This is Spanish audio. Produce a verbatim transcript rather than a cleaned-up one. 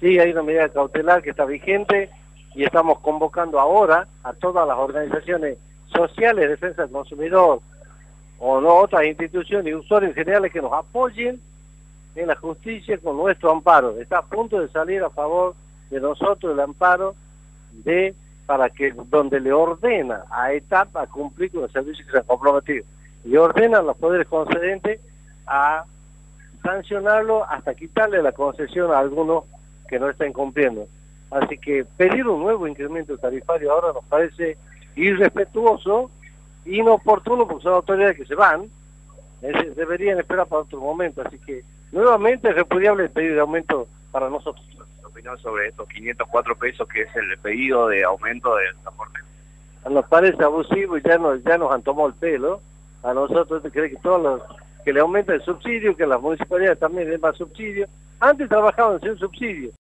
Sí, hay una medida cautelar que está vigente y estamos convocando ahora a todas las organizaciones sociales de defensa del consumidor o no otras instituciones y usuarios generales que nos apoyen en la justicia con nuestro amparo. Está a punto de salir a favor de nosotros el amparo de para que donde le ordena a etapa a cumplir con los servicios que se han comprometido y ordena a los poderes concedentes a sancionarlo hasta quitarle la concesión a algunos que no están cumpliendo. Así que pedir un nuevo incremento tarifario ahora nos parece irrespetuoso, inoportuno, porque son autoridades que se van, es, deberían esperar para otro momento. Así que nuevamente es repudiable el pedido de aumento para nosotros. ¿Qué opinión sobre estos quinientos cuatro pesos que es el pedido de aumento del transporte? Nos parece abusivo y ya nos, ya nos han tomado el pelo. A nosotros cree que todos los, que le aumenta el subsidio, que las municipalidades también den más subsidio. Antes trabajaban sin subsidio.